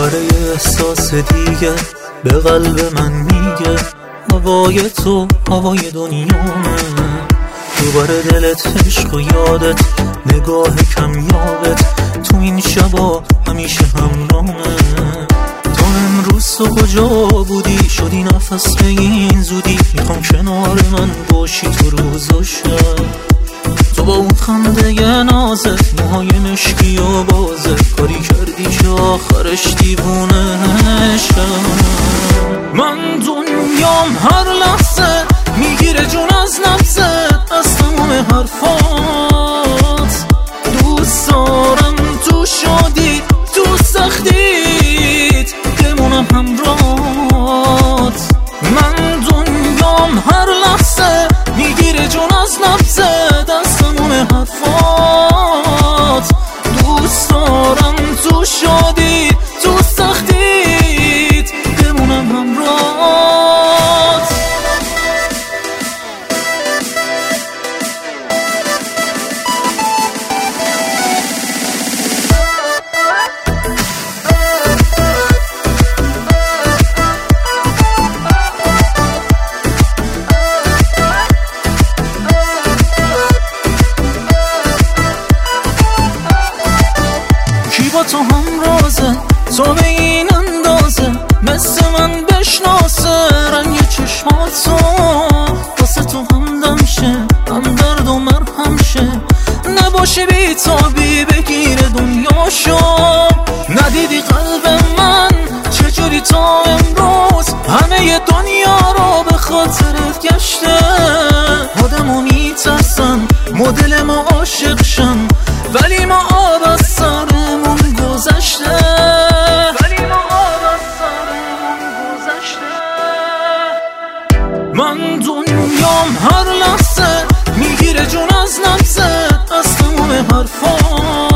دوباره یه احساس دیگه به قلب من میگه هوای تو هوای دنیامه. دوباره دلت عشق و یادت نگاه کمیابت تو این شبا همیشه همراهمه. تا امروز تو کجا بودی شدی نفس به این زودی میخوام کنار من باشی تو روز و شب. تو با اون خنده یه نازه موهای مشکی و بازه کاری کردی که آخرش دیوونه شم. من دنیام هر لحظه میگیره جون از نفست از تمام حرفات. دوست دارم تو شادی تو سختیت بمونم همراهات. من دنیام هر لحظه میگیره جون از نفست از تمام حرفات. دوست دارم تو شادی تو سختیت بمونم همراهات. با تو هم رازه تو به این اندازه مثل من بشناسه رنگ چشماتو واسه تو هم دمشه هم درد و مرهم شه. نباشه بی تابی بگیره دنیاشو. ندیدی قلب من چجوری تا امروز همه دنیا رو به خاطرت گشته. آدمو میترسن مدل ما عاشق شن ولی ما آب از سرمون گذشته. من دنیام هر لحظه میگیره جون از نفست از تمام حرفات.